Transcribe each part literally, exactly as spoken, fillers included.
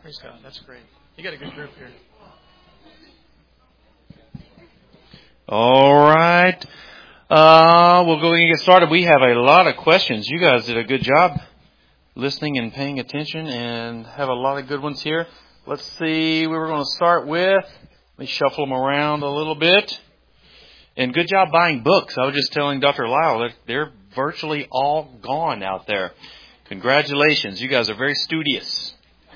Praise God. That's great. You got a good group here. All right. Uh, we'll go and get started. We have a lot of questions. You guys did a good job listening and paying attention and have a lot of good ones here. Let's see. We were going to start with, let me shuffle them around a little bit. And good job buying books. I was just telling Doctor Lyle that they're virtually all gone out there. Congratulations. You guys are very studious.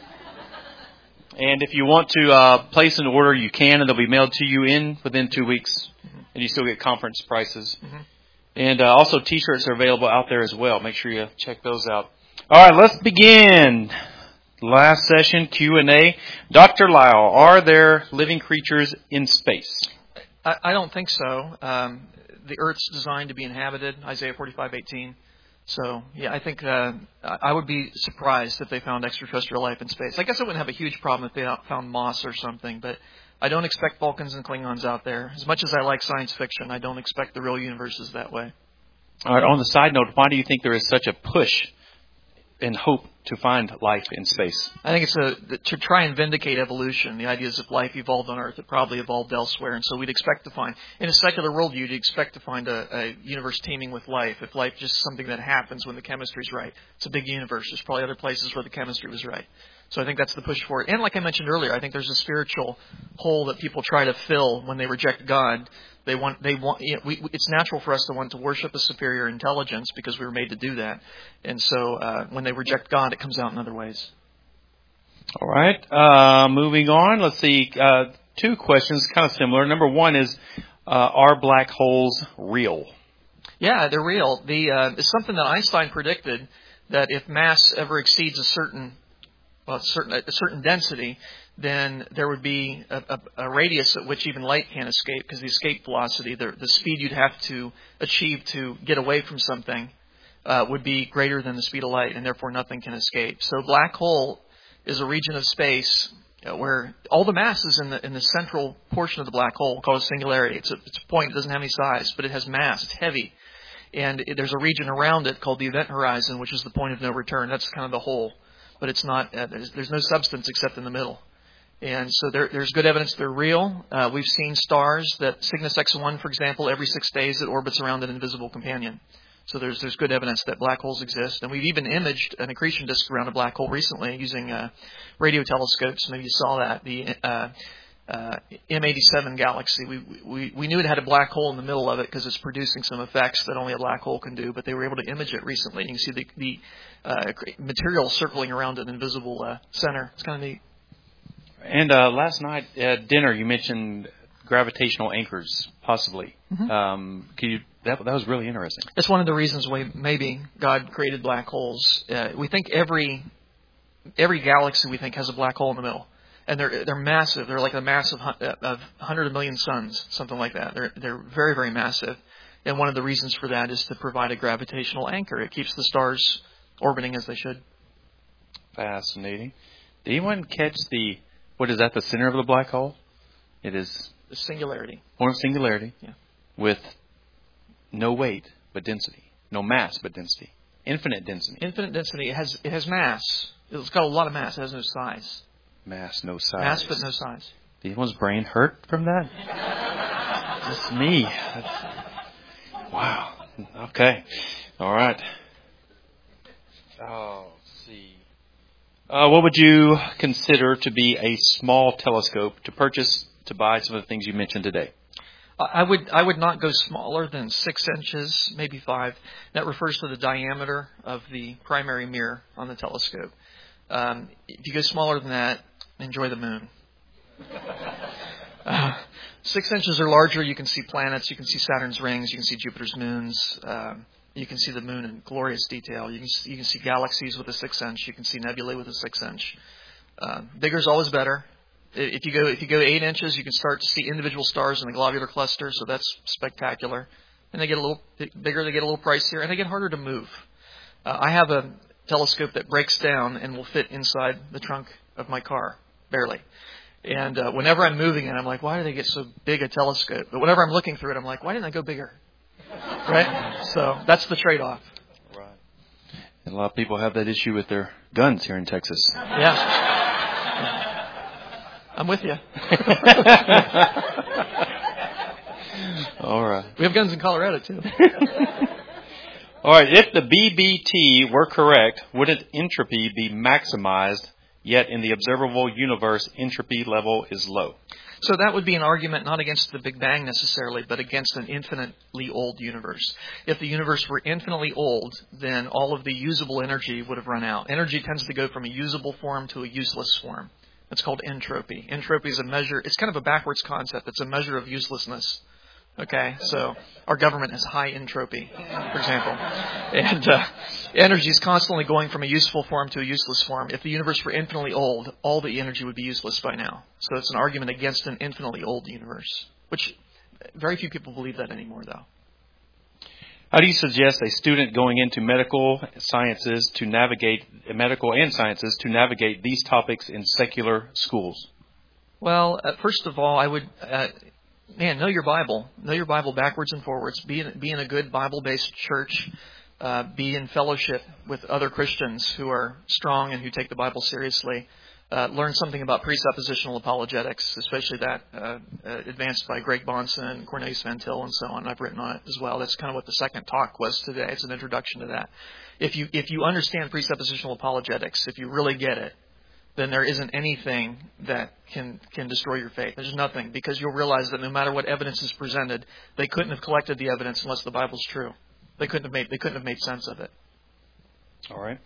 And if you want to uh, place an order, you can, and they'll be mailed to you in within two weeks. Mm-hmm. And you still get conference prices. Mm-hmm. And uh, also T-shirts are available out there as well. Make sure you check those out. All right, let's begin. Last session, Q and A. Doctor Lyle, are there living creatures in space? I, I don't think so. Um, the Earth's designed to be inhabited, Isaiah forty-five eighteen. So, yeah, I think uh, I would be surprised if they found extraterrestrial life in space. I guess I wouldn't have a huge problem if they found moss or something, but I don't expect Vulcans and Klingons out there. As much as I like science fiction, I don't expect the real universe is that way. All right, on the side note, why do you think there is such a push and hope to find life in space? I think it's a, to try and vindicate evolution. The idea is if life evolved on Earth, it probably evolved elsewhere. And so we'd expect to find, in a secular worldview, you'd expect to find a, a universe teeming with life. If life is just something that happens when the chemistry's right. It's a big universe. There's probably other places where the chemistry was right. So I think that's the push for it. And like I mentioned earlier, I think there's a spiritual hole that people try to fill when they reject God. They want, they want, you know, we, it's natural for us to want to worship a superior intelligence because we were made to do that. And so uh, when they reject God, it comes out in other ways. All right. Uh, moving on. Let's see. Uh, two questions, kind of similar. Number one is, uh, are black holes real? Yeah, they're real. The uh, it's something that Einstein predicted, that if mass ever exceeds a certain, well, a certain, a certain density, then there would be a, a, a radius at which even light can't escape, because the escape velocity, the, the speed you'd have to achieve to get away from something, uh, would be greater than the speed of light, and therefore nothing can escape. So black hole is a region of space uh, where all the mass is in the in the central portion of the black hole, called a singularity. It's a, it's a point. It doesn't have any size, but it has mass. It's heavy. And it, there's a region around it called the event horizon, which is the point of no return. That's kind of the hole. But it's not, uh, there's, there's no substance except in the middle. And so there, there's good evidence they're real. Uh, we've seen stars that, Cygnus X one, for example, every six days it orbits around an invisible companion. So there's there's good evidence that black holes exist. And we've even imaged an accretion disk around a black hole recently using uh, radio telescopes. Maybe you saw that. The uh, uh, M eighty-seven galaxy. We, we we knew it had a black hole in the middle of it because it's producing some effects that only a black hole can do. But they were able to image it recently. You can see the, the uh, material circling around an invisible uh, center. It's kind of neat. And uh, last night at dinner, you mentioned gravitational anchors, possibly. Mm-hmm. Um, can you, that, that was really interesting. That's one of the reasons why maybe God created black holes. Uh, we think every every galaxy we think has a black hole in the middle, and they're they're massive. They're like the mass of of hundred of million suns, something like that. They're they're very very massive, and one of the reasons for that is to provide a gravitational anchor. It keeps the stars orbiting as they should. Fascinating. Did anyone catch the what is that? The center of the black hole? It is the singularity. Point of singularity. Yeah. With no weight but density, no mass but density, infinite density. Infinite density. It has it has mass. It's got a lot of mass. It has no size. Mass, no size. Mass, but no size. Did anyone's brain hurt from that? Just me. That's, wow. Okay. All right. Oh, let's see. Uh, what would you consider to be a small telescope to purchase to buy some of the things you mentioned today? I would I would not go smaller than six inches, maybe five. That refers to the diameter of the primary mirror on the telescope. Um, if you go smaller than that, enjoy the moon. Uh, six inches or larger, you can see planets, you can see Saturn's rings, you can see Jupiter's moons. Um, you can see the moon in glorious detail. You can see, you can see galaxies with a six inch. You can see nebulae with a six inch. Uh, bigger is always better. If you go if you go eight inches, you can start to see individual stars in the globular cluster, so that's spectacular. And they get a little bigger, they get a little pricier, and they get harder to move. Uh, I have a telescope that breaks down and will fit inside the trunk of my car, barely. And uh, whenever I'm moving it, I'm like, why do they get so big a telescope? But whenever I'm looking through it, I'm like, why didn't I go bigger? Right? So that's the trade-off. Right. And a lot of people have that issue with their guns here in Texas. Yeah. I'm with you. All right. We have guns in Colorado, too. All right. If the B B T were correct, wouldn't entropy be maximized, yet in the observable universe, entropy level is low? So that would be an argument not against the Big Bang necessarily, but against an infinitely old universe. If the universe were infinitely old, then all of the usable energy would have run out. Energy tends to go from a usable form to a useless form. That's called entropy. Entropy is a measure, it's kind of a backwards concept. It's a measure of uselessness. Okay, so our government has high entropy, for example. And uh, energy is constantly going from a useful form to a useless form. If the universe were infinitely old, all the energy would be useless by now. So it's an argument against an infinitely old universe, which very few people believe that anymore, though. How do you suggest a student going into medical sciences to navigate, medical and sciences to navigate these topics in secular schools? Well, uh, first of all, I would... Uh, Man, know your Bible. Know your Bible backwards and forwards. Be in, be in a good Bible-based church. Uh, be in fellowship with other Christians who are strong and who take the Bible seriously. Uh, learn something about presuppositional apologetics, especially that uh, uh, advanced by Greg Bahnsen and Cornelius Van Til and so on. I've written on it as well. That's kind of what the second talk was today. It's an introduction to that. If you if you understand presuppositional apologetics, if you really get it, then there isn't anything that can can destroy your faith. There's nothing, because you'll realize that no matter what evidence is presented, they couldn't have collected the evidence unless the Bible's true. They couldn't have made they couldn't have made sense of it. All right.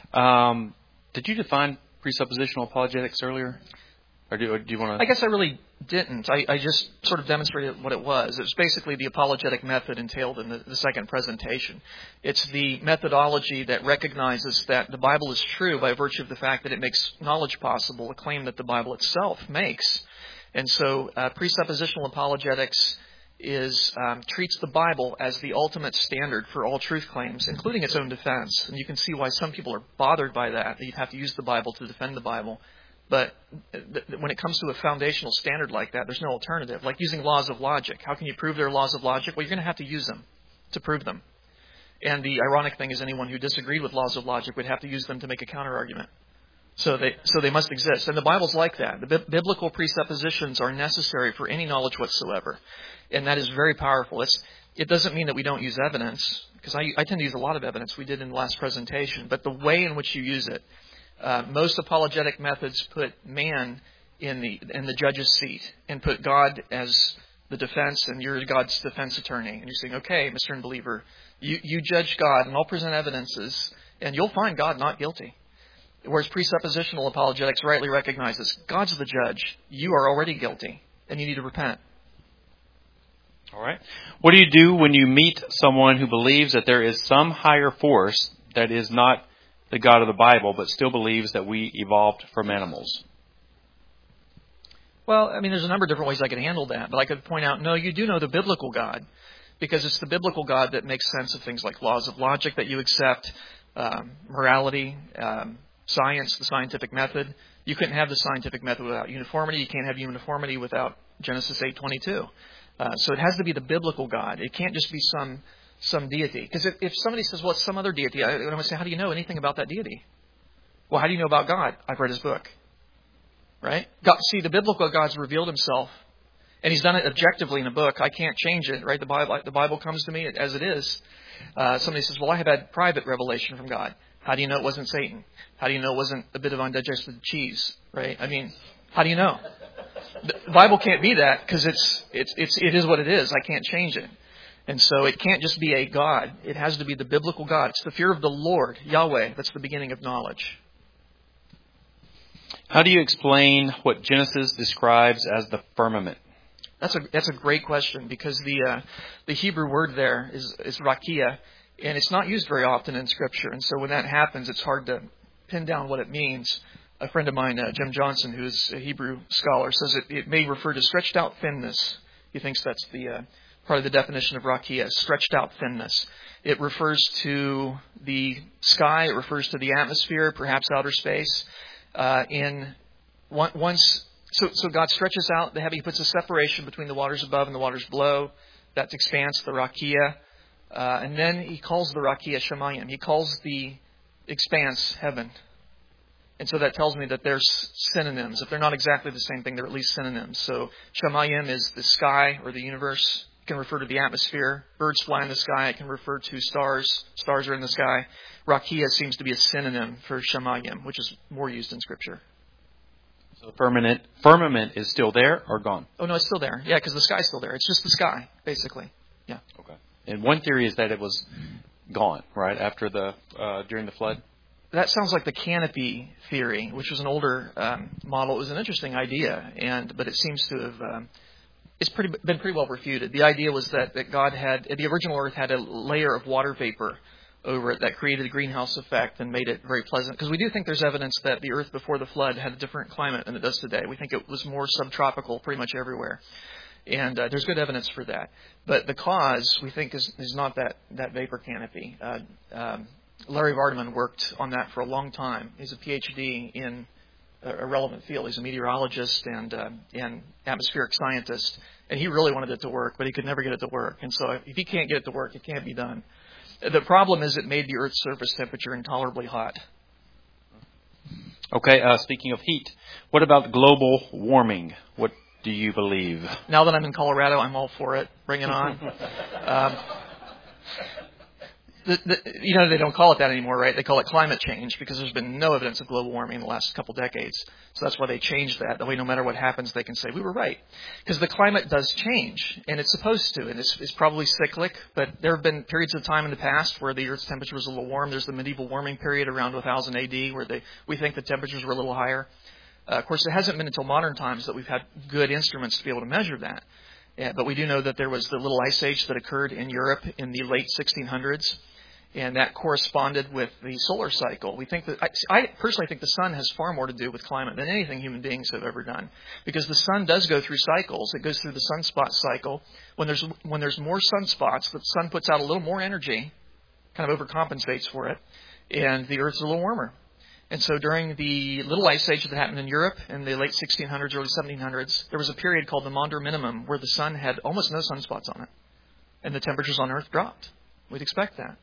Um, did you define presuppositional apologetics earlier? Or do, or do you want to? I guess I really didn't. I, I just sort of demonstrated what it was. It was basically the apologetic method entailed in the, the second presentation. It's the methodology that recognizes that the Bible is true by virtue of the fact that it makes knowledge possible, a claim that the Bible itself makes. And so uh, presuppositional apologetics is um, treats the Bible as the ultimate standard for all truth claims, including its own defense. And you can see why some people are bothered by that, that you have to use the Bible to defend the Bible. But when it comes to a foundational standard like that, there's no alternative. Like using laws of logic. How can you prove they're laws of logic? Well, you're going to have to use them to prove them. And the ironic thing is anyone who disagreed with laws of logic would have to use them to make a counterargument. So they so they must exist. And the Bible's like that. The bi- biblical presuppositions are necessary for any knowledge whatsoever. And that is very powerful. It's, it doesn't mean that we don't use evidence, because I, I tend to use a lot of evidence. We did in the last presentation. But the way in which you use it, Uh, most apologetic methods put man in the in the judge's seat and put God as the defense, and you're God's defense attorney. And you're saying, okay, Mister Unbeliever, you, you judge God, and I'll present evidences, and you'll find God not guilty. Whereas presuppositional apologetics rightly recognizes God's the judge. You are already guilty, and you need to repent. All right. What do you do when you meet someone who believes that there is some higher force that is not the God of the Bible, but still believes that we evolved from animals? Well, I mean, there's a number of different ways I could handle that, but I could point out, no, you do know the biblical God, because it's the biblical God that makes sense of things like laws of logic that you accept, um, morality, um, science, the scientific method. You couldn't have the scientific method without uniformity. You can't have uniformity without Genesis eight twenty-two. Uh, so it has to be the biblical God. It can't just be some some deity. Because if, if somebody says, well, it's some other deity, I, I'm going to say, how do you know anything about that deity? Well, how do you know about God? I've read his book. Right? God, see, the biblical God's revealed himself, and he's done it objectively in a book. I can't change it, right? The Bible, the Bible comes to me as it is. Uh, somebody says, well, I have had private revelation from God. How do you know it wasn't Satan? How do you know it wasn't a bit of undigested cheese? Right? I mean, how do you know? The Bible can't be that, because it's, it's, it's, it is what it is. I can't change it. And so it can't just be a God. It has to be the biblical God. It's the fear of the Lord, Yahweh, that's the beginning of knowledge. How do you explain what Genesis describes as the firmament? That's a that's a great question, because the uh, the Hebrew word there is is rakia, and it's not used very often in Scripture. And so when that happens, it's hard to pin down what it means. A friend of mine, uh, Jim Johnson, who's a Hebrew scholar, says it, it may refer to stretched out thinness. He thinks that's the uh, part of the definition of rakia, stretched out thinness. It refers to the sky. It refers to the atmosphere, perhaps outer space. Uh, in one, once, so, so God stretches out the heaven. He puts a separation between the waters above and the waters below. That expanse, the rakia. Uh, and then he calls the rakia Shemayim. He calls the expanse heaven. And so that tells me that they're synonyms. If they're not exactly the same thing, they're at least synonyms. So Shamayim is the sky or the universe. It can refer to the atmosphere. Birds fly in the sky. It can refer to stars. Stars are in the sky. Rakia seems to be a synonym for Shamayim, which is more used in Scripture. So the firmament, firmament is still there or gone? Oh, no, it's still there. Yeah, because the sky's still there. It's just the sky, basically. Yeah. Okay. And one theory is that it was gone, right, after the uh, during the flood? That sounds like the canopy theory, which was an older um, model. It was an interesting idea, and but it seems to have um, it's pretty been pretty well refuted. The idea was that, that God had the original Earth had a layer of water vapor over it that created a greenhouse effect and made it very pleasant. Because we do think there's evidence that the Earth before the flood had a different climate than it does today. We think it was more subtropical pretty much everywhere. And uh, there's good evidence for that. But the cause, we think, is, is not that, that vapor canopy. Uh, um, Larry Vardaman worked on that for a long time. He's a P H D in a, a relevant field. He's a meteorologist and, uh, and atmospheric scientist. And he really wanted it to work, but he could never get it to work. And so if he can't get it to work, it can't be done. The problem is it made the Earth's surface temperature intolerably hot. Okay, uh, speaking of heat, what about global warming? What do you believe? Now that I'm in Colorado, I'm all for it. Bring it on. um, the, the, you know, they don't call it that anymore, right? They call it climate change because there's been no evidence of global warming in the last couple decades. So that's why they changed that. That way, no matter what happens, they can say, we were right. Because the climate does change, and it's supposed to, and it's, it's probably cyclic, but there have been periods of time in the past where the Earth's temperature was a little warm. There's the medieval warming period around one thousand A D where they, we think the temperatures were a little higher. Uh, of course, it hasn't been until modern times that we've had good instruments to be able to measure that. Yeah, but we do know that there was the little ice age that occurred in Europe in the late sixteen hundreds. And that corresponded with the solar cycle. We think that I, I personally think the sun has far more to do with climate than anything human beings have ever done, because the sun does go through cycles. It goes through the sunspot cycle. When there's when there's more sunspots, the sun puts out a little more energy, kind of overcompensates for it, and the Earth's a little warmer. And so during the little ice age that happened in Europe in the late sixteen hundreds, early seventeen hundreds, there was a period called the Maunder Minimum where the sun had almost no sunspots on it, and the temperatures on Earth dropped. We'd expect that.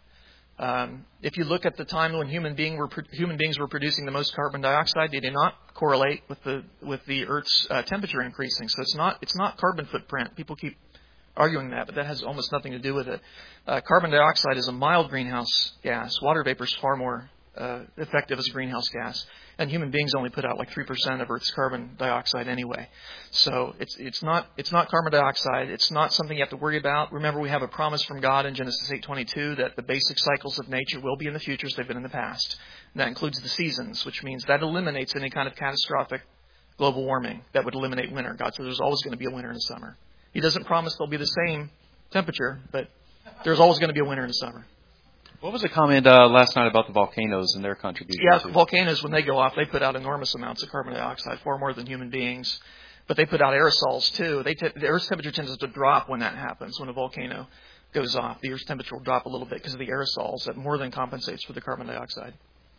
Um, if you look at the time when human being were human beings were producing the most carbon dioxide, they did not correlate with the with the Earth's uh, temperature increasing. So it's not it's not carbon footprint. People keep arguing that, but that has almost nothing to do with it. Uh, carbon dioxide is a mild greenhouse gas. Water vapor is far more uh, effective as a greenhouse gas, and human beings only put out like three percent of Earth's carbon dioxide anyway. So it's it's not it's not carbon dioxide. It's not something you have to worry about. Remember, we have a promise from God in Genesis eight twenty-two that the basic cycles of nature will be in the future as they've been in the past. And that includes the seasons, which means that eliminates any kind of catastrophic global warming that would eliminate winter. God says there's always going to be a winter and a summer. He doesn't promise there'll be the same temperature, but there's always going to be a winter and a summer. What was the comment uh, last night about the volcanoes and their contribution? Yeah, to? volcanoes, when they go off, they put out enormous amounts of carbon dioxide, far more than human beings. But they put out aerosols, too. They t- the Earth's temperature tends to drop when that happens, when a volcano goes off. The Earth's temperature will drop a little bit because of the aerosols. That more than compensates for the carbon dioxide.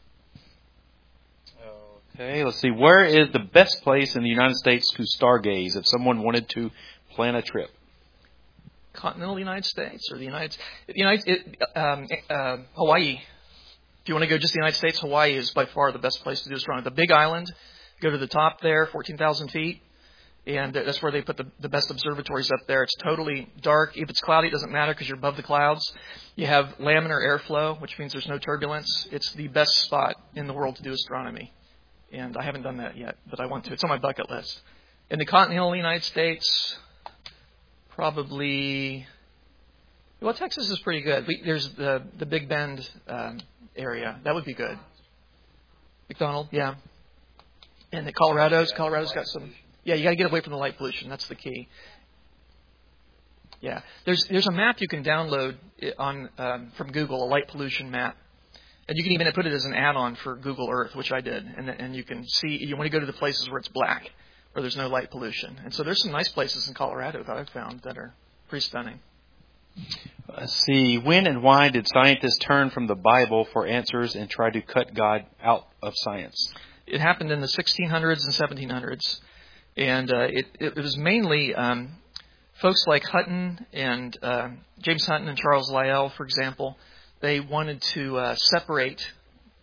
Okay, let's see. Where is the best place in the United States to stargaze if someone wanted to plan a trip? Continental United States or the United the United it, um, uh, Hawaii. If you want to go just the United States, Hawaii is by far the best place to do astronomy. The Big Island, go to the top there, fourteen thousand feet, and that's where they put the, the best observatories up there. It's totally dark. If it's cloudy, it doesn't matter because you're above the clouds. You have laminar airflow, which means there's no turbulence. It's the best spot in the world to do astronomy, and I haven't done that yet, but I want to. It's on my bucket list. In the continental United States, probably, well, Texas is pretty good. We, there's the the Big Bend um, area. That would be good. McDonald, yeah. And the Colorado's, Colorado's got some, yeah, you got to get away from the light pollution. That's the key. Yeah. There's there's a map you can download on um, from Google, a light pollution map. And you can even put it as an add-on for Google Earth, which I did. And and you can see, you want to go to the places where it's black, where there's no light pollution. And so there's some nice places in Colorado that I've found that are pretty stunning. Let's see. When and why did scientists turn from the Bible for answers and try to cut God out of science? It happened in the sixteen hundreds and seventeen hundreds. And uh, it, it was mainly um, folks like Hutton and uh, James Hutton and Charles Lyell, for example. They wanted to uh, separate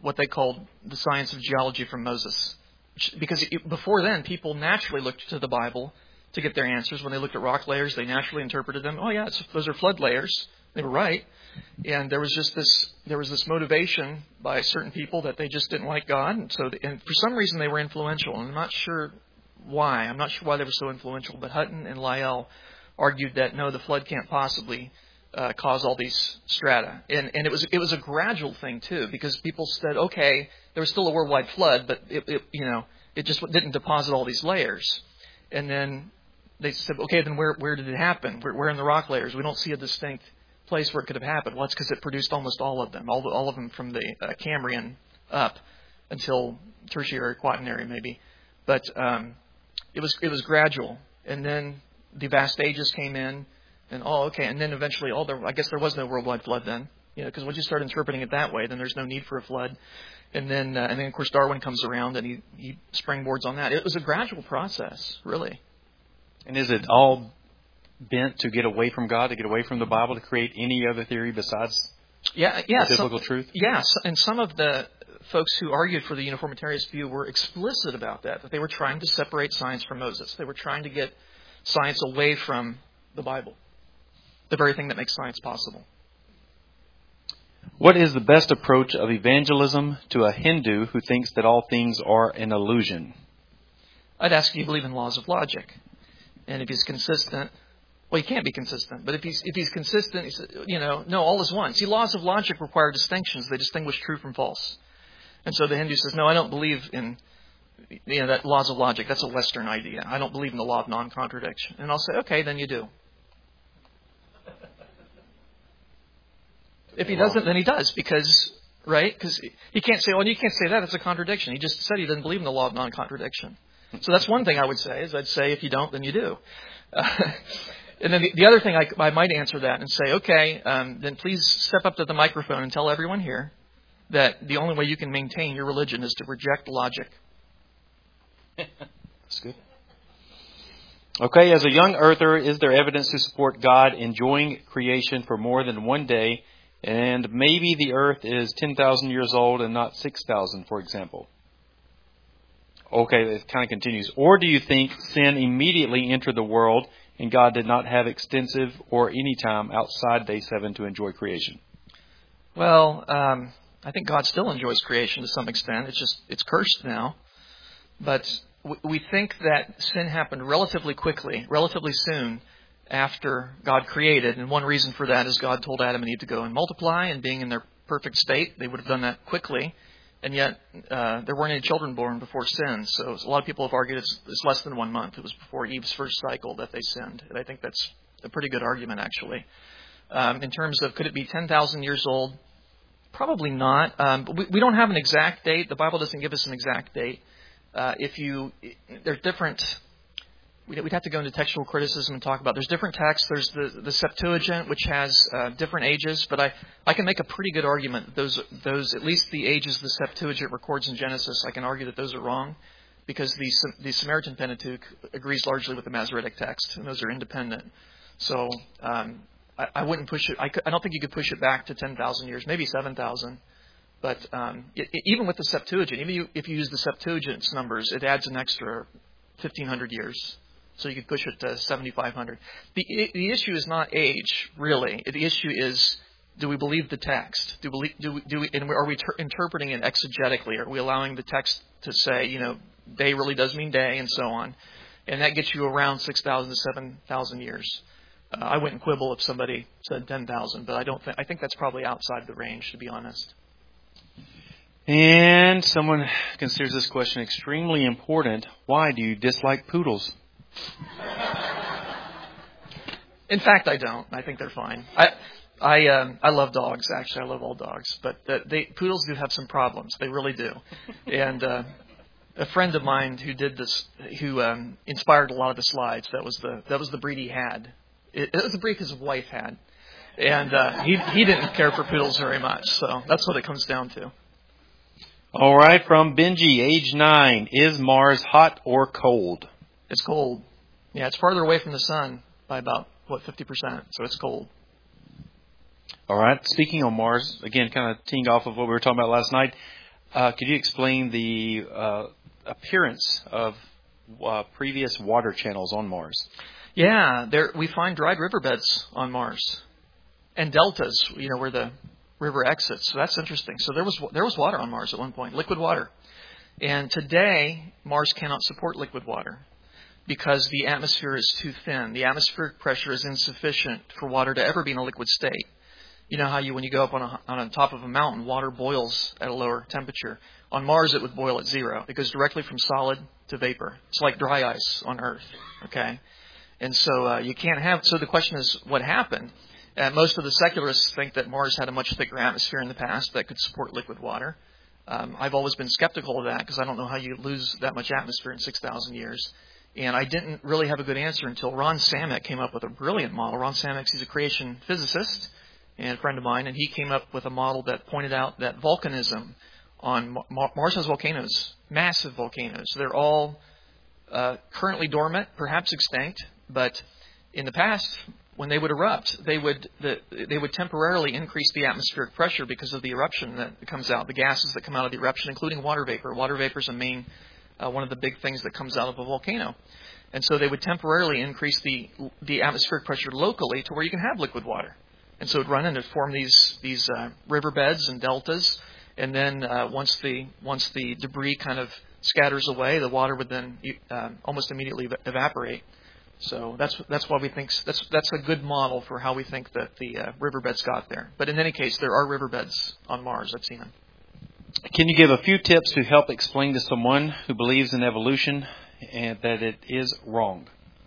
what they called the science of geology from Moses. Because it, before then, people naturally looked to the Bible to get their answers. When they looked at rock layers, they naturally interpreted them. Oh, yeah, it's, those are flood layers. They were right. And there was just this, there was this motivation by certain people that they just didn't like God. And so, and for some reason, they were influential. And I'm not sure why. I'm not sure why they were so influential. But Hutton and Lyell argued that, no, the flood can't possibly uh, cause all these strata. And, and it was it was a gradual thing, too, because people said, okay, there was still a worldwide flood, but, it, it you know, it just didn't deposit all these layers. And then they said, okay, then where where did it happen? Where, where in the rock layers? We don't see a distinct place where it could have happened. Well, it's because it produced almost all of them, all, the, all of them from the uh, Cambrian up until tertiary, quaternary, maybe. But um, it was it was gradual, and then the vast ages came in, and oh, okay, and then eventually, all there. I guess there was no worldwide flood then, you know, because once you start interpreting it that way, then there's no need for a flood. And then, uh, and then of course, Darwin comes around and he, he springboards on that. It was a gradual process, really. And is it all bent to get away from God, to get away from the Bible, to create any other theory besides yeah, yeah, the biblical some, truth? Yes, and some of the folks who argued for the uniformitarian view were explicit about that, that they were trying to separate science from Moses. They were trying to get science away from the Bible, the very thing that makes science possible. What is the best approach of evangelism to a Hindu who thinks that all things are an illusion? I'd ask if you believe in laws of logic. And if he's consistent, well, he can't be consistent. But if he's if he's consistent, he's, you know, no, all is one. See, laws of logic require distinctions. They distinguish true from false. And so the Hindu says, no, I don't believe in, you know, that laws of logic. That's a Western idea. I don't believe in the law of non-contradiction. And I'll say, okay, then you do. If he doesn't, then he does, because, right? Because he can't say, well, you can't say that. It's a contradiction. He just said he doesn't believe in the law of non-contradiction. So that's one thing I would say, is I'd say if you don't, then you do. Uh, and then the, the other thing, I, I might answer that and say, okay, um, then please step up to the microphone and tell everyone here that the only way you can maintain your religion is to reject logic. That's good. Okay, as a young earther, is there evidence to support God enjoying creation for more than one day, and maybe the earth is ten thousand years old and not six thousand, for example? Okay, it kind of continues. Or do you think sin immediately entered the world and God did not have extensive or any time outside day seven to enjoy creation? Well, um, I think God still enjoys creation to some extent. It's just, it's cursed now. But we think that sin happened relatively quickly, relatively soon after God created. And one reason for that is God told Adam and Eve to go and multiply, and being in their perfect state, they would have done that quickly. And yet, uh, there weren't any children born before sin. So a lot of people have argued it's, it's less than one month. It was before Eve's first cycle that they sinned. And I think that's a pretty good argument, actually. Um, in terms of, could it be ten thousand years old? Probably not. Um, but we, we don't have an exact date. The Bible doesn't give us an exact date. Uh, if you, there's different, we'd have to go into textual criticism and talk about, there's different texts. There's the, the Septuagint, which has uh, different ages, but I, I can make a pretty good argument that those, those, at least the ages the Septuagint records in Genesis, I can argue that those are wrong, because the, the Samaritan Pentateuch agrees largely with the Masoretic text, and those are independent. So um, I, I wouldn't push it, I, could, I don't think you could push it back to ten thousand years, maybe seven thousand. But um, it, it, even with the Septuagint, even you, if you use the Septuagint's numbers, it adds an extra fifteen hundred years. So you could push it to seventy-five hundred. The, the issue is not age, really. The issue is, do we believe the text? Do we, do we, do we, and are we ter- interpreting it exegetically? Are we allowing the text to say, you know, day really does mean day, and so on? And that gets you around six thousand to seven thousand years. Uh, I wouldn't quibble if somebody said ten thousand, but I don't think, I think that's probably outside the range, to be honest. And someone considers this question extremely important. Why do you dislike poodles? In fact, I don't. I think they're fine. I I um, I love dogs. Actually, I love all dogs, but uh, they poodles do have some problems. They really do. And uh, a friend of mine who did this, who um, inspired a lot of the slides, that was the that was the breed he had. It, it was the breed his wife had, and uh, he he didn't care for poodles very much. So that's what it comes down to. All right, from Benji, age nine. Is Mars hot or cold? It's cold. Yeah, it's farther away from the sun by about, what, fifty percent. So it's cold. All right. Speaking on Mars, again, kind of teeing off of what we were talking about last night, Uh, could you explain the uh, appearance of uh, previous water channels on Mars? Yeah, there we find dried riverbeds on Mars, and deltas. You know where the river exits. So that's interesting. So there was there was water on Mars at one point, liquid water, and today Mars cannot support liquid water because the atmosphere is too thin. The atmospheric pressure is insufficient for water to ever be in a liquid state. You know how you, when you go up on a, on a top of a mountain, water boils at a lower temperature. On Mars, it would boil at zero. It goes directly from solid to vapor. It's like dry ice on Earth. Okay, and so uh, you can't have. So the question is, what happened? Uh, most of the secularists think that Mars had a much thicker atmosphere in the past that could support liquid water. Um, I've always been skeptical of that because I don't know how you lose that much atmosphere in six thousand years. And I didn't really have a good answer until Ron Samek came up with a brilliant model. Ron Samek, he's a creation physicist and a friend of mine, and he came up with a model that pointed out that volcanism on Mar- Mars has volcanoes, massive volcanoes. They're all uh, currently dormant, perhaps extinct, but in the past, when they would erupt, they would the, they would temporarily increase the atmospheric pressure because of the eruption that comes out, the gases that come out of the eruption, including water vapor. Water vapor is a main uh, one of the big things that comes out of a volcano, and so they would temporarily increase the the atmospheric pressure locally to where you can have liquid water. And so it would run and it would form these these uh, riverbeds and deltas, and then uh, once the once the debris kind of scatters away, the water would then uh, almost immediately evaporate. So that's that's why we think that's that's a good model for how we think that the uh, riverbeds got there. But in any case, there are riverbeds on Mars. I've seen them. Can you give a few tips to help explain to someone who believes in evolution and that it is wrong?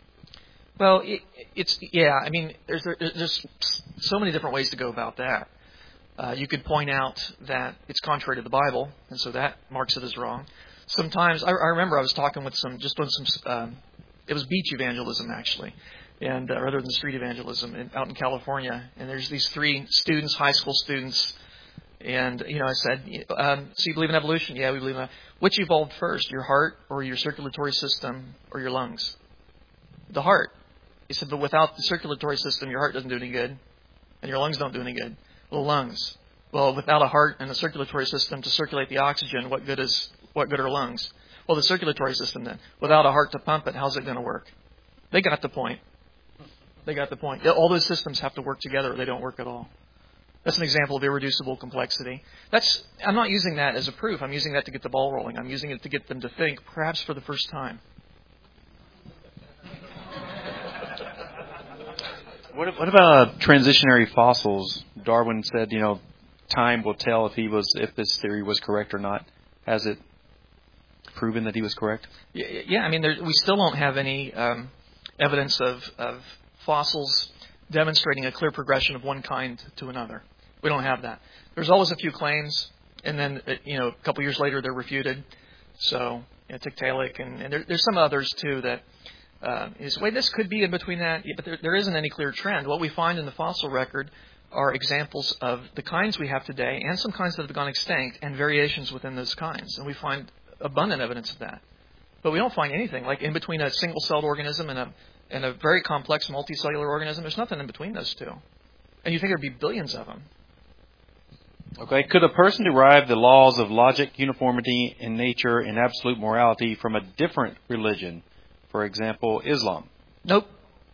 Well, it, it's yeah. I mean, there's there's so many different ways to go about that. Uh, you could point out that it's contrary to the Bible, and so that marks it as wrong. Sometimes I, I remember I was talking with some just on some. Um, it was beach evangelism actually, and uh, rather than street evangelism in, out in California. And there's these three students, high school students, and you know I said, um, "So you believe in evolution?" Yeah, we believe in that. Which evolved first, your heart or your circulatory system or your lungs? The heart. He said, but without the circulatory system, your heart doesn't do any good, and your lungs don't do any good. Well, lungs. Well, without a heart and a circulatory system to circulate the oxygen, what good is what good are lungs? Well, the circulatory system then. Without a heart to pump it, how's it going to work? They got the point. They got the point. All those systems have to work together, or they don't work at all. That's an example of irreducible complexity. That's I'm not using that as a proof. I'm using that to get the ball rolling. I'm using it to get them to think, perhaps for the first time. What, what about uh, transitionary fossils? Darwin said, you know, time will tell if he was if this theory was correct or not. Has it proven that he was correct? Yeah, yeah I mean, there, we still don't have any um, evidence of, of fossils demonstrating a clear progression of one kind to another. We don't have that. There's always a few claims, and then you know, a couple years later they're refuted. So, you know, Tiktaalik, and, and there, there's some others too that. Uh, is, wait, this could be in between that, but there, there isn't any clear trend. What we find in the fossil record are examples of the kinds we have today and some kinds that have gone extinct and variations within those kinds. And we find abundant evidence of that. But we don't find anything like in between a single-celled organism and a and a very complex multicellular organism. There's nothing in between those two. And you think there'd be billions of them. Okay. Could a person derive the laws of logic, uniformity in nature, and absolute morality from a different religion? For example, Islam? Nope.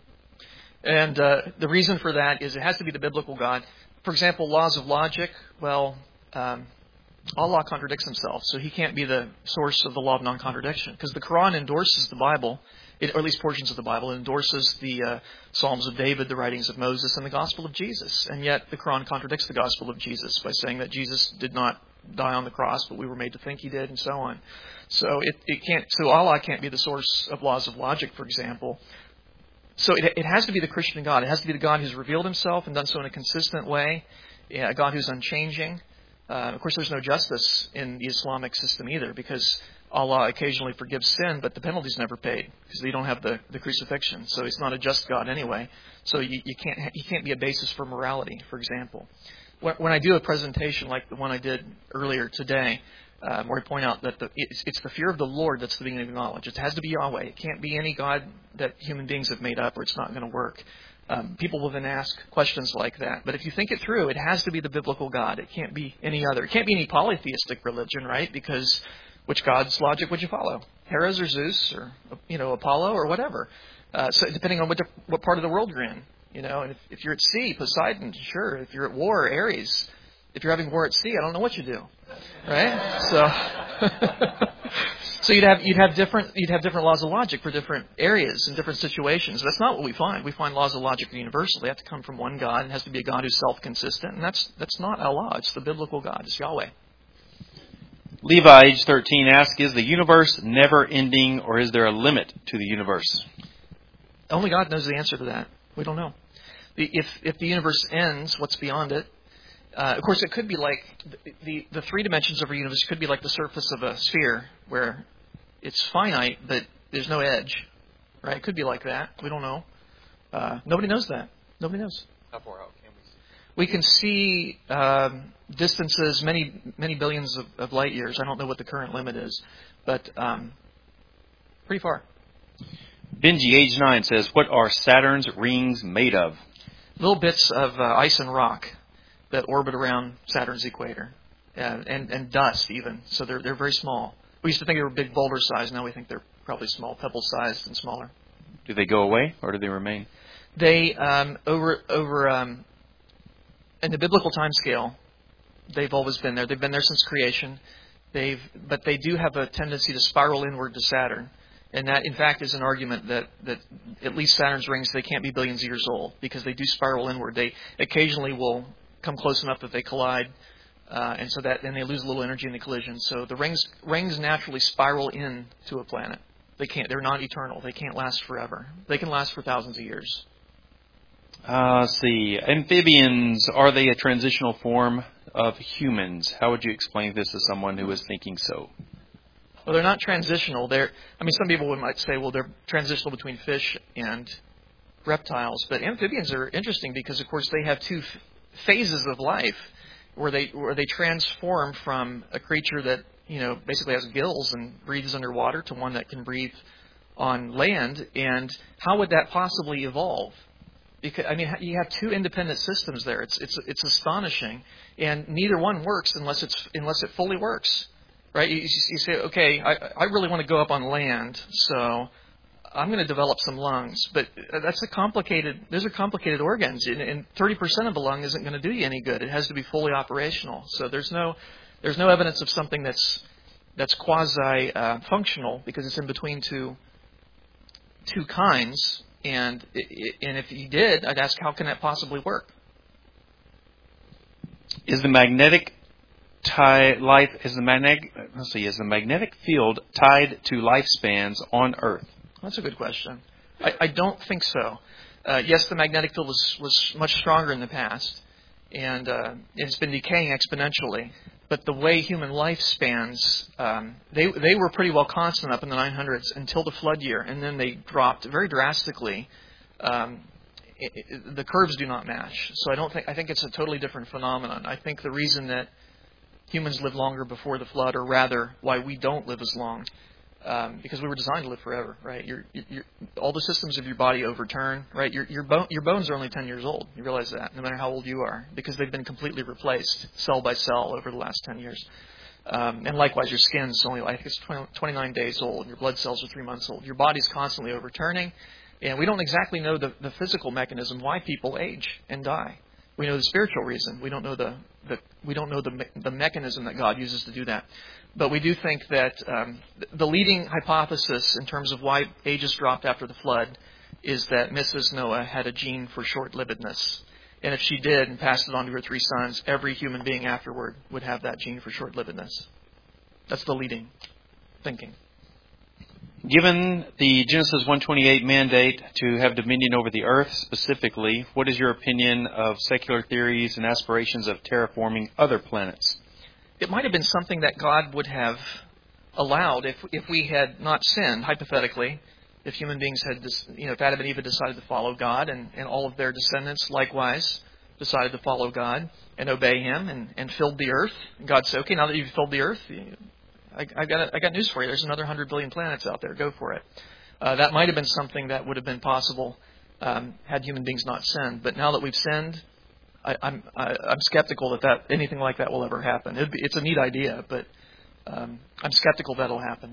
And uh, the reason for that is it has to be the biblical God. For example, laws of logic, well, um, Allah contradicts himself, so he can't be the source of the law of non-contradiction. Because the Quran endorses the Bible, it, or at least portions of the Bible, it endorses the uh, Psalms of David, the writings of Moses, and the Gospel of Jesus. And yet the Quran contradicts the Gospel of Jesus by saying that Jesus did not die on the cross, but we were made to think he did, and so on. So it, it can't. So Allah can't be the source of laws of logic, for example. So it, it has to be the Christian God. It has to be the God who's revealed himself and done so in a consistent way, a God who's unchanging. Uh, of course, there's no justice in the Islamic system either, because Allah occasionally forgives sin, but the penalty's never paid because they don't have the, the crucifixion. So he's not a just God anyway. So you, you can't he can't be a basis for morality, for example. When, when I do a presentation like the one I did earlier today, Um, where I point out that the, it's, it's the fear of the Lord that's the beginning of knowledge. It has to be Yahweh. It can't be any God that human beings have made up, or it's not going to work. Um, people will then ask questions like that. But if you think it through, it has to be the biblical God. It can't be any other. It can't be any polytheistic religion, right? Because which God's logic would you follow? Hera's or Zeus or, you know, Apollo or whatever. Uh, so depending on what, what part of the world you're in, you know. And if, if you're at sea, Poseidon, sure. If you're at war, Ares. If you're having war at sea, I don't know what you do, right? So, so you'd have you'd have different you'd have different laws of logic for different areas and different situations. That's not what we find. We find laws of logic universal. They have to come from one God. It has to be a God who's self-consistent, and that's that's not Allah. It's the biblical God. It's Yahweh. Levi, age thirteen, asks, is the universe never-ending, or is there a limit to the universe? Only God knows the answer to that. We don't know. If if the universe ends, what's beyond it? Uh, of course, it could be like the, the the three dimensions of our universe could be like the surface of a sphere, where it's finite, but there's no edge, right? It could be like that. We don't know. Uh, nobody knows that. Nobody knows. How far out can we see? We can see um, distances many many billions of, of light years. I don't know what the current limit is, but um, pretty far. Benji, age nine, says, what are Saturn's rings made of? Little bits of uh, ice and rock that orbit around Saturn's equator, and, and and dust even. So they're they're very small. We used to think they were big boulder size. Now we think they're probably small, pebble sized and smaller. Do they go away or do they remain? They um, over over um, in the biblical time scale, they've always been there. They've been there since creation. They've but they do have a tendency to spiral inward to Saturn. And that, in fact, is an argument that, that at least Saturn's rings, they can't be billions of years old because they do spiral inward. They occasionally will come close enough that they collide, uh, and so that then they lose a little energy in the collision. So the rings rings naturally spiral in to a planet. They can't. They're not eternal. They can't last forever. They can last for thousands of years. Uh, let's see. Amphibians, are they a transitional form of humans? How would you explain this to someone who is thinking so? Well, they're not transitional. They're. I mean, some people might say, well, they're transitional between fish and reptiles. But amphibians are interesting because, of course, they have two f- phases of life where they where they transform from a creature that, you know, basically has gills and breathes underwater to one that can breathe on land. And how would that possibly evolve? Because I mean, you have two independent systems there. It's it's it's astonishing, and neither one works unless it's unless it fully works. Right? You, you say, okay, I, I really want to go up on land, so I'm going to develop some lungs. But that's a complicated, those are complicated organs, and, and thirty percent of the lung isn't going to do you any good. It has to be fully operational. So there's no there's no evidence of something that's that's quasi uh, functional because it's in between two two kinds. And it, and if you did, I'd ask, how can that possibly work? Is the magnetic Tie life is the magnetic. Let's see. Is the magnetic field tied to lifespans on Earth? That's a good question. I, I don't think so. Uh, yes, the magnetic field was, was much stronger in the past, and uh, it's been decaying exponentially. But the way human life spans, um, they they were pretty well constant up in the nine hundreds until the flood year, and then they dropped very drastically. Um, it, it, the curves do not match, so I don't think I think it's a totally different phenomenon. I think the reason that humans lived longer before the flood, or rather, why we don't live as long, um, because we were designed to live forever, right? You're, you're, all the systems of your body overturn, right? Your your, bone, your bones are only ten years old. You realize that, no matter how old you are, because they've been completely replaced cell by cell over the last ten years. Um, and likewise, your skin's only, I think it's twenty, twenty-nine days old. Your blood cells are three months old. Your body's constantly overturning, and we don't exactly know the, the physical mechanism why people age and die. We know the spiritual reason. We don't know the, the we don't know the me- the mechanism that God uses to do that. But we do think that um, the leading hypothesis in terms of why ages dropped after the flood is that Missus Noah had a gene for short-livedness. And if she did and passed it on to her three sons, every human being afterward would have that gene for short-livedness. That's the leading thinking. Given the Genesis one twenty-eight mandate to have dominion over the earth specifically, what is your opinion of secular theories and aspirations of terraforming other planets? It might have been something that God would have allowed if if we had not sinned, hypothetically, if human beings had, you know, if Adam and Eve had decided to follow God, and, and all of their descendants likewise decided to follow God and obey Him and, and filled the earth. God said, okay, now that you've filled the earth, I, I got a, I got news for you. There's another one hundred billion planets out there. Go for it. Uh, that might have been something that would have been possible um, had human beings not sinned. But now that we've sinned, I, I'm I, I'm skeptical that, that anything like that will ever happen. It'd be, it's a neat idea, but um, I'm skeptical that'll happen.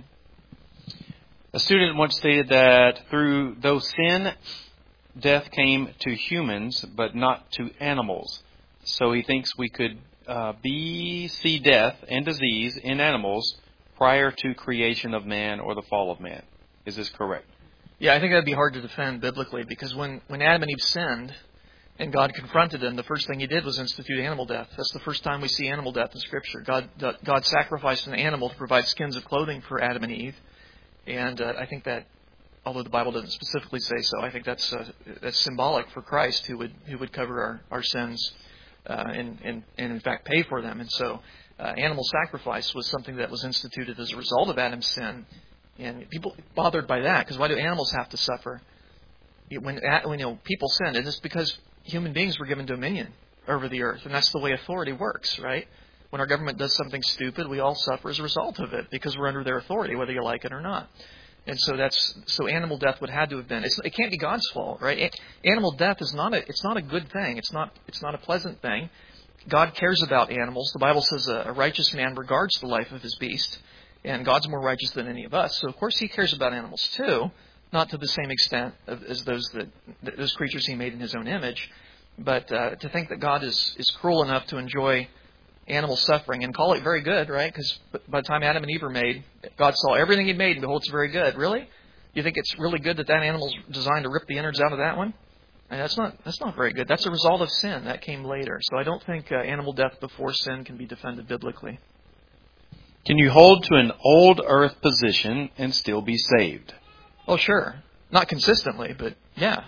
A student once stated that through though sin, death came to humans, but not to animals. So he thinks we could uh, be see death and disease in animals prior to creation of man or the fall of man. Is this correct? Yeah, I think that'd be hard to defend biblically, because when, when Adam and Eve sinned and God confronted them, the first thing he did was institute animal death. That's the first time we see animal death in Scripture. God God sacrificed an animal to provide skins of clothing for Adam and Eve. And uh, I think that, although the Bible doesn't specifically say so, I think that's uh, that's symbolic for Christ, who would who would cover our, our sins uh, and, and, and in fact pay for them. And so uh, animal sacrifice was something that was instituted as a result of Adam's sin. And people bothered by that, because why do animals have to suffer? When, when you know, people sin, it's because human beings were given dominion over the earth, and that's the way authority works, right? When our government does something stupid, we all suffer as a result of it, because we're under their authority, whether you like it or not. And so that's so animal death would have to have been. It's, it can't be God's fault, right? Animal death is not a it's not a good thing. It's not it's not a pleasant thing. God cares about animals. The Bible says a, a righteous man regards the life of his beast. And God's more righteous than any of us. So, of course, he cares about animals, too. Not to the same extent as those that those creatures he made in his own image. But uh, to think that God is, is cruel enough to enjoy animal suffering and call it very good, right? Because by the time Adam and Eve were made, God saw everything he'd made and behold, it's very good. Really? You think it's really good that that animal's designed to rip the innards out of that one? And that's not that's not very good. That's a result of sin. That came later. So I don't think uh, animal death before sin can be defended biblically. Can you hold to an old earth position and still be saved? Oh, sure. Not consistently, but yeah.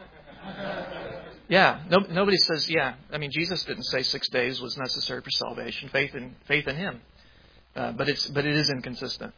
Yeah. No, nobody says, yeah. I mean, Jesus didn't say six days was necessary for salvation, faith in faith in him. Uh, but it's but it is inconsistent.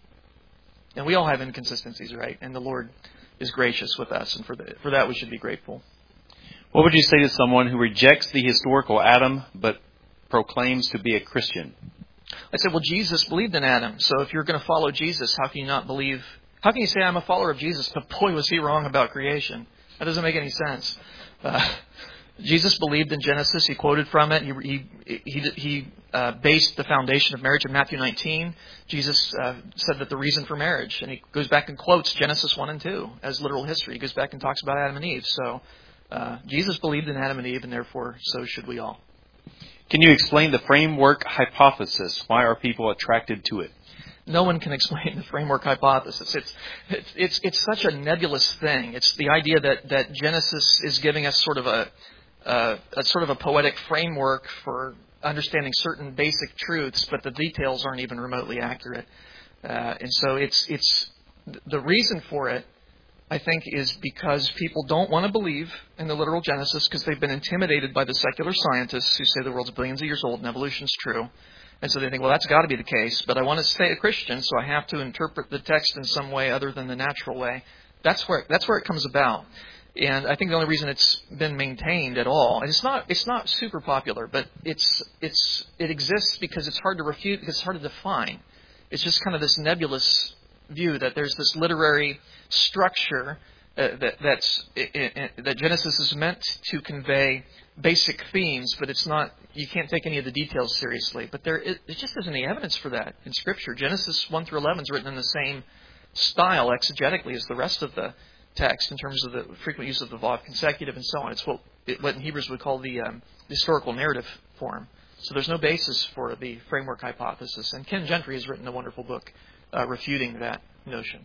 And we all have inconsistencies, right? And the Lord is gracious with us, and for the, for that we should be grateful. What would you say to someone who rejects the historical Adam but proclaims to be a Christian? I said, well, Jesus believed in Adam. So if you're going to follow Jesus, how can you not believe? How can you say I'm a follower of Jesus, but boy, was he wrong about creation? That doesn't make any sense. Uh, Jesus believed in Genesis. He quoted from it. He he he, he uh, based the foundation of marriage in Matthew nineteen. Jesus uh, said that the reason for marriage, and he goes back and quotes Genesis one and two as literal history. He goes back and talks about Adam and Eve. So uh, Jesus believed in Adam and Eve, and therefore so should we all. Can you explain the framework hypothesis? Why are people attracted to it? No one can explain the framework hypothesis. It's it's it's, it's such a nebulous thing. It's the idea that, that Genesis is giving us sort of a, uh, a sort of a poetic framework for understanding certain basic truths, but the details aren't even remotely accurate. Uh, and so it's it's the reason for it, I think, is because people don't want to believe in the literal Genesis because they've been intimidated by the secular scientists who say the world's billions of years old and evolution's true. And so they think, well, that's got to be the case, but I want to stay a Christian, so I have to interpret the text in some way other than the natural way. That's where that's where it comes about. And I think the only reason it's been maintained at all, and it's not it's not super popular, but it's it's it exists because it's hard to refute, because it's hard to define. It's just kind of this nebulous view that there's this literary structure uh, that that's it, it, that Genesis is meant to convey basic themes, but it's not. You can't take any of the details seriously. But there, it, it just isn't any evidence for that in Scripture. Genesis one through eleven is written in the same style exegetically as the rest of the text in terms of the frequent use of the Vav consecutive and so on. It's what it, what in Hebrews would call the um, historical narrative form. So there's no basis for the framework hypothesis. And Ken Gentry has written a wonderful book uh, refuting that notion.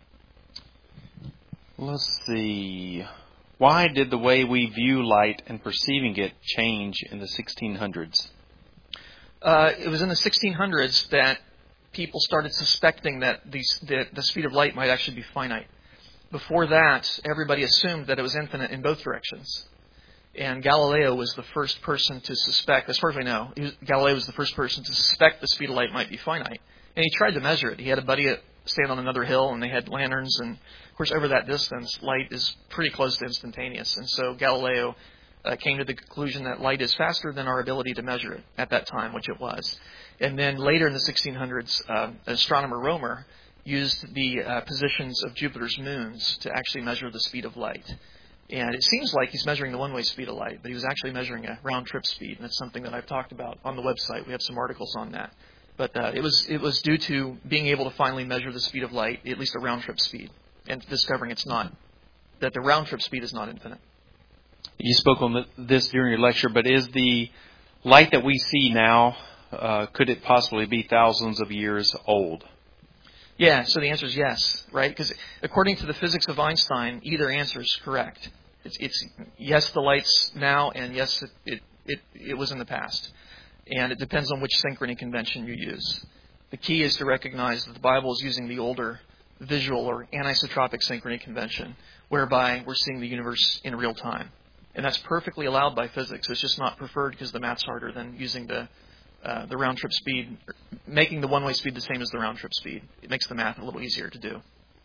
Let's see. Why did the way we view light and perceiving it change in the sixteen hundreds? Uh, it was in the sixteen hundreds that people started suspecting that the, the, the speed of light might actually be finite. Before that, everybody assumed that it was infinite in both directions. And Galileo was the first person to suspect, as far as we know, he was, Galileo was the first person to suspect the speed of light might be finite. And he tried to measure it. He had a buddy stand on another hill, and they had lanterns, and of course, over that distance, light is pretty close to instantaneous. And so Galileo uh, came to the conclusion that light is faster than our ability to measure it at that time, which it was. And then later in the sixteen hundreds, uh, astronomer Romer used the uh, positions of Jupiter's moons to actually measure the speed of light. And it seems like he's measuring the one-way speed of light, but he was actually measuring a round-trip speed, and that's something that I've talked about on the website. We have some articles on that. But uh, it was it was due to being able to finally measure the speed of light, at least a round-trip speed, and discovering it's not, that the round-trip speed is not infinite. You spoke on this during your lecture, but is the light that we see now, uh, could it possibly be thousands of years old? Yeah, so the answer is yes, right? Because according to the physics of Einstein, either answer is correct. It's, it's yes, the light's now, and yes, it, it, it, it was in the past. And it depends on which synchrony convention you use. The key is to recognize that the Bible is using the older visual or anisotropic synchrony convention, whereby we're seeing the universe in real time. And that's perfectly allowed by physics. It's just not preferred because the math's harder than using the uh, the round-trip speed, making the one-way speed the same as the round-trip speed. It makes the math a little easier to do.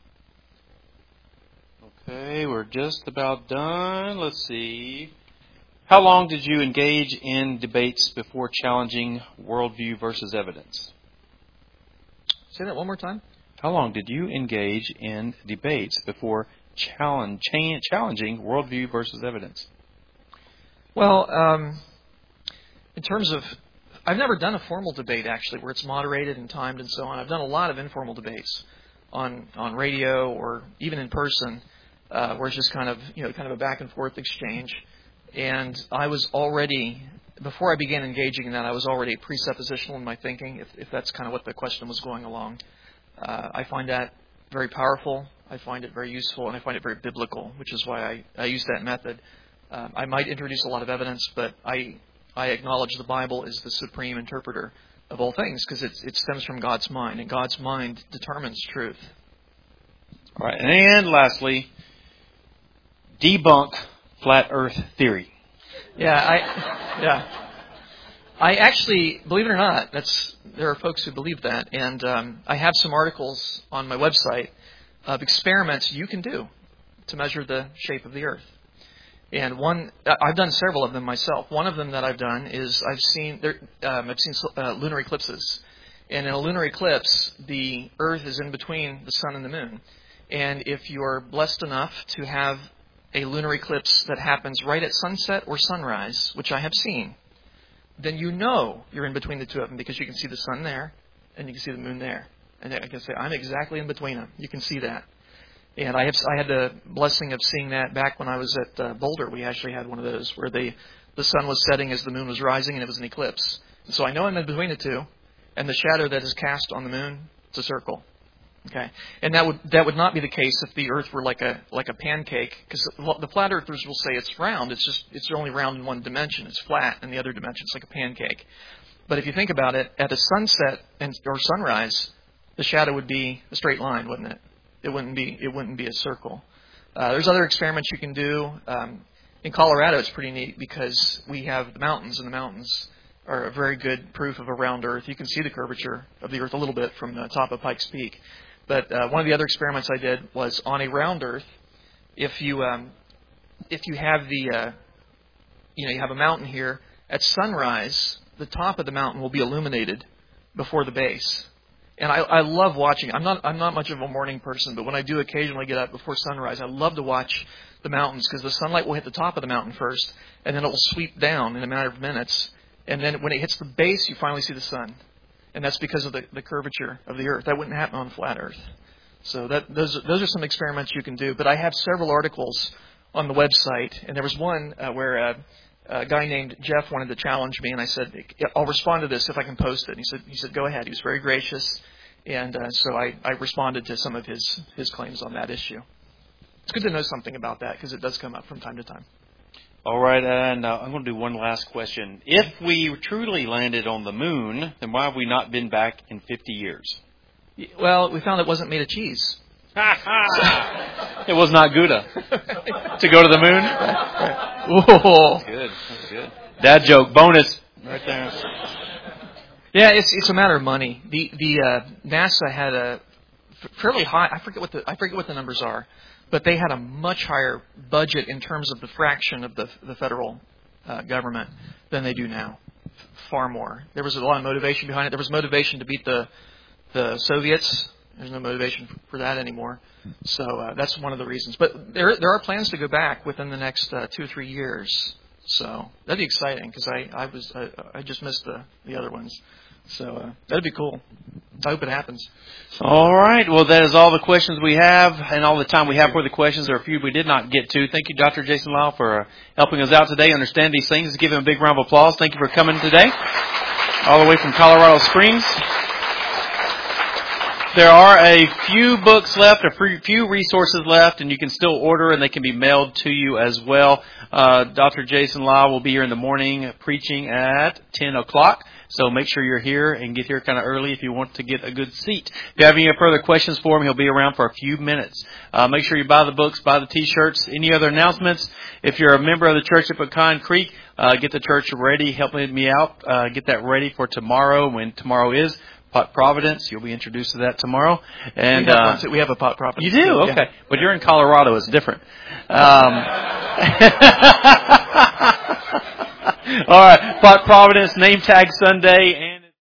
Okay, we're just about done. Let's see. How long did you engage in debates before challenging worldview versus evidence? Say that one more time. How long did you engage in debates before challenge, challenging worldview versus evidence? Well, um, in terms of, I've never done a formal debate actually, where it's moderated and timed and so on. I've done a lot of informal debates on on radio or even in person, uh, where it's just kind of you know kind of a back and forth exchange. And I was already, before I began engaging in that, I was already presuppositional in my thinking. If, if that's kind of what the question was going along, uh, I find that very powerful. I find it very useful, and I find it very biblical, which is why I, I use that method. Um, I might introduce a lot of evidence, but I I acknowledge the Bible is the supreme interpreter of all things because it, it stems from God's mind, and God's mind determines truth. All right, and lastly, debunk flat Earth theory. Yeah, I yeah. I actually, believe it or not, that's there are folks who believe that, and um, I have some articles on my website of experiments you can do to measure the shape of the Earth. And one, I've done several of them myself. One of them that I've done is I've seen there, um, I've seen uh, lunar eclipses, and in a lunar eclipse, the Earth is in between the sun and the moon. And if you're blessed enough to have a lunar eclipse that happens right at sunset or sunrise, which I have seen, then you know you're in between the two of them because you can see the sun there and you can see the moon there. And I can say, I'm exactly in between them. You can see that. And I have I had the blessing of seeing that back when I was at uh, Boulder. We actually had one of those where the, the sun was setting as the moon was rising and it was an eclipse. And so I know I'm in between the two. And the shadow that is cast on the moon, it's a circle. Okay, and that would that would not be the case if the Earth were like a like a pancake, because the flat earthers will say it's round. It's just it's only round in one dimension. It's flat in the other dimension. It's like a pancake. But if you think about it, at a sunset and or sunrise, the shadow would be a straight line, wouldn't it? It wouldn't be it wouldn't be a circle. Uh, there's other experiments you can do. Um, in Colorado, it's pretty neat because we have the mountains, and the mountains are a very good proof of a round Earth. You can see the curvature of the Earth a little bit from the top of Pikes Peak. But uh, one of the other experiments I did was on a round Earth. If you um, if you have the uh, you know you have a mountain here at sunrise, the top of the mountain will be illuminated before the base. And I, I love watching. I'm not I'm not much of a morning person, but when I do occasionally get up before sunrise, I love to watch the mountains because the sunlight will hit the top of the mountain first, and then it will sweep down in a matter of minutes. And then when it hits the base, you finally see the sun. And that's because of the, the curvature of the Earth. That wouldn't happen on flat Earth. So that those those are some experiments you can do. But I have several articles on the website, and there was one uh, where uh, a guy named Jeff wanted to challenge me, and I said, "I'll respond to this if I can post it." And he said, "He said, go ahead." He was very gracious, and uh, so I, I responded to some of his his claims on that issue. It's good to know something about that because it does come up from time to time. All right, and uh, I'm going to do one last question. If we truly landed on the moon, then why have we not been back in fifty years? Well, we found it wasn't made of cheese. It was not Gouda to go to the moon. Right. Whoa. That's good. That's good. Dad joke bonus right there. Yeah, it's it's a matter of money. The the uh, NASA had a fairly high. I forget what the I forget what the numbers are. But they had a much higher budget in terms of the fraction of the the federal uh, government than they do now. Far more. There was a lot of motivation behind it. There was motivation to beat the the Soviets There's no motivation for that anymore. So uh, that's one of the reasons. But there there are plans to go back within the next uh, two or three years. So that'd be exciting because I I was I, I just missed the the other ones. So uh, that'd be cool. I hope it happens. All right. Well, that is all the questions we have and all the time we have for the questions. There are a few we did not get to. Thank you, Doctor Jason Lyle, for uh, helping us out today. Understand these things. Give him a big round of applause. Thank you for coming today, all the way from Colorado Springs. There are a few books left, a few resources left, and you can still order, and they can be mailed to you as well. Uh, Doctor Jason Lyle will be here in the morning preaching at ten o'clock. So make sure you're here and get here kind of early if you want to get a good seat. If you have any further questions for him, he'll be around for a few minutes. Uh, make sure you buy the books, buy the T-shirts. Any other announcements? If you're a member of the church at Pecan Creek, uh, get the church ready. Help me out. Uh, get that ready for tomorrow when tomorrow is Pot Providence. You'll be introduced to that tomorrow. And we have, uh, one, we have a Pot Providence. You do? Okay. Yeah. But you're in Colorado. It's different. Um, all right. Pot Providence, Name Tag Sunday.